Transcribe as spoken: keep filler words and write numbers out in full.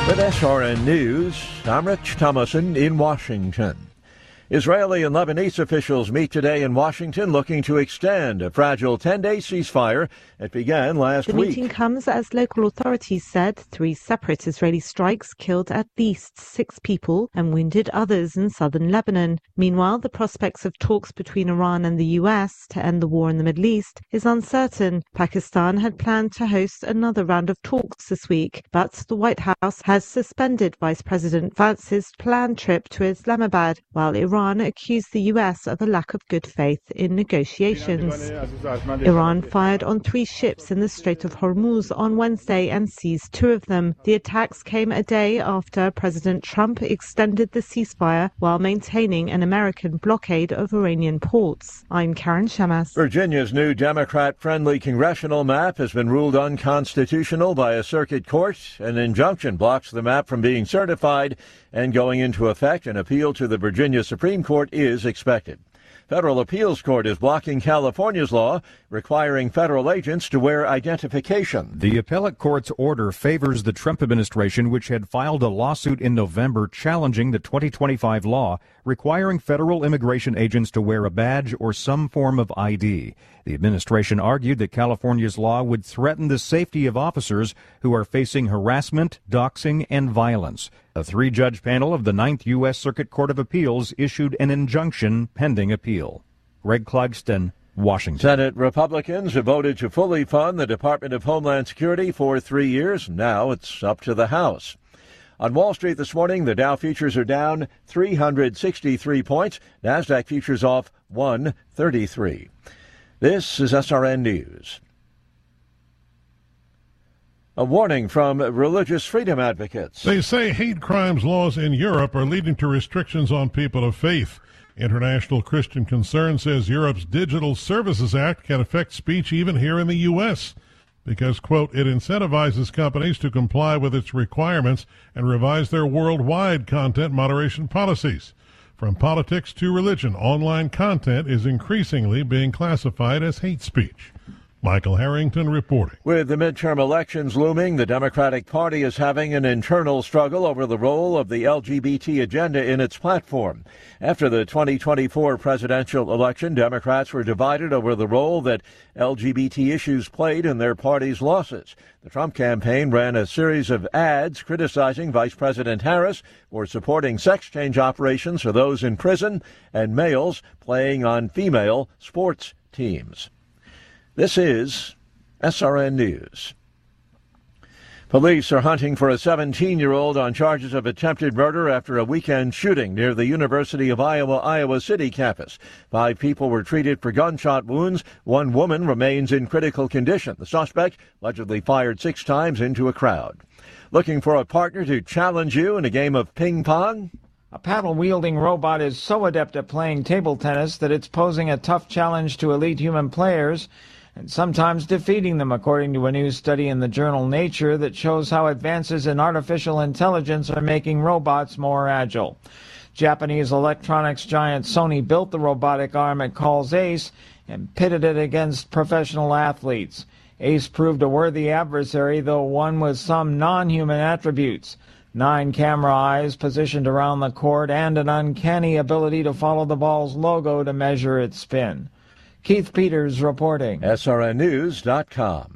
With S R N News, I'm Rich Thomason in Washington. Israeli and Lebanese officials meet today in Washington looking to extend a fragile ten-day ceasefire that began last week. The meeting comes as local authorities said three separate Israeli strikes killed at least six people and wounded others in southern Lebanon. Meanwhile, the prospects of talks between Iran and the U S to end the war in the Middle East is uncertain. Pakistan had planned to host another round of talks this week, but the White House has suspended Vice President Vance's planned trip to Islamabad, while Iran Iran accused the U S of a lack of good faith in negotiations. Iran fired on three ships in the Strait of Hormuz on Wednesday and seized two of them. The attacks came a day after President Trump extended the ceasefire while maintaining an American blockade of Iranian ports. I'm Karen Shamas. Virginia's new Democrat-friendly congressional map has been ruled unconstitutional by a circuit court. An injunction blocks the map from being certified and going into effect. An appeal to the Virginia Supreme Court is expected. Federal Appeals Court is blocking California's law requiring federal agents to wear identification. The appellate court's order favors the Trump administration, which had filed a lawsuit in November challenging the twenty twenty-five law requiring federal immigration agents to wear a badge or some form of I D. The administration argued that California's law would threaten the safety of officers who are facing harassment, doxing, and violence. A three-judge panel of the Ninth U S Circuit Court of Appeals issued an injunction pending appeal. Greg Clugston, Washington. Senate Republicans have voted to fully fund the Department of Homeland Security for three years. Now it's up to the House. On Wall Street this morning, the Dow futures are down three hundred sixty-three points. NASDAQ futures off one thirty-three. This is S R N News. A warning from religious freedom advocates. They say hate crimes laws in Europe are leading to restrictions on people of faith. International Christian Concern says Europe's Digital Services Act can affect speech even here in the U S because, quote, it incentivizes companies to comply with its requirements and revise their worldwide content moderation policies. From politics to religion, online content is increasingly being classified as hate speech. Michael Harrington reporting. With the midterm elections looming, the Democratic Party is having an internal struggle over the role of the L G B T agenda in its platform. After the twenty twenty-four presidential election, Democrats were divided over the role that L G B T issues played in their party's losses. The Trump campaign ran a series of ads criticizing Vice President Harris for supporting sex change operations for those in prison and males playing on female sports teams. This is S R N News. Police are hunting for a seventeen-year-old on charges of attempted murder after a weekend shooting near the University of Iowa, Iowa City campus. Five people were treated for gunshot wounds. One woman remains in critical condition. The suspect allegedly fired six times into a crowd. Looking for a partner to challenge you in a game of ping pong? A paddle-wielding robot is so adept at playing table tennis that it's posing a tough challenge to elite human players, and sometimes defeating them, according to a new study in the journal Nature that shows how advances in artificial intelligence are making robots more agile. Japanese electronics giant Sony built the robotic arm it calls Ace and pitted it against professional athletes. Ace proved a worthy adversary, though one with some non-human attributes. Nine camera eyes positioned around the court and an uncanny ability to follow the ball's logo to measure its spin. Keith Peters reporting. S R N News dot com.